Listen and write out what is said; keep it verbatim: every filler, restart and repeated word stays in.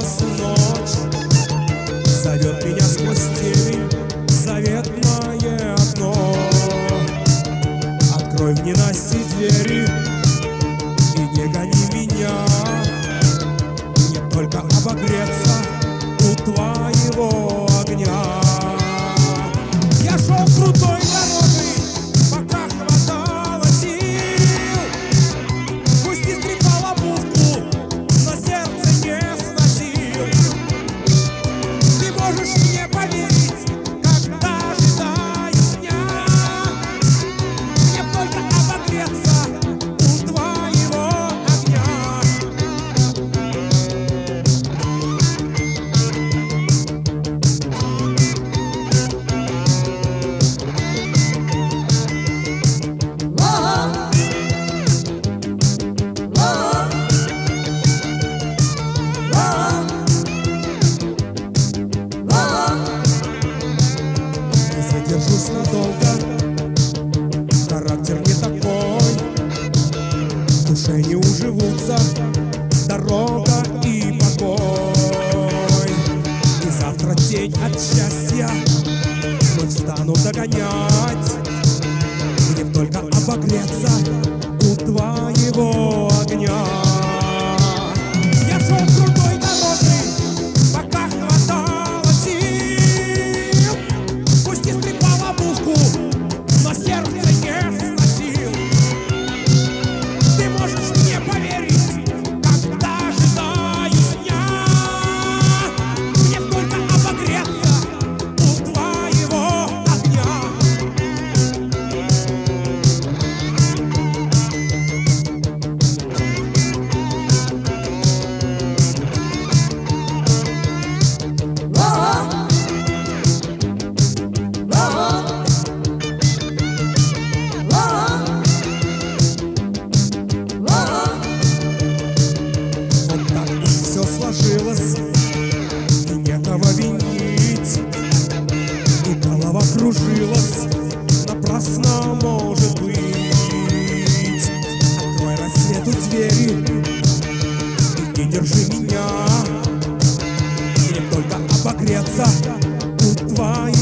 Сжалась ночь, зовет меня сквозь темень заветное окно. Открой в ненастье двери и не гони меня. Мне только обогреться у твоего огня. Я шел крутой дорогой, пока хватало сил. Пусть и скрипала бухту, но сердце не сносил. Ты можешь мне поверить, когда ожидаю дня. Мне только обогреться у твоего огня. Не задержусь надолго, характер не такой. В душе не уживутся дорога и покой. И завтра день от счастья вновь стану догонять. Мне б только обогреться у твоего огня. Я шел крутой дорогой, пока хватало сил. Пусть и скрипала бухту, но сердце не сносил. Ты можешь мне поверить, когда ожидаю дня. Мне только обогреться у твоего огня. Вот так уж все сложилось, и некого винить. И голова кружилась, напрасно может быть. Открой рассвету двери и не держи меня. Мне только обогреться у твоего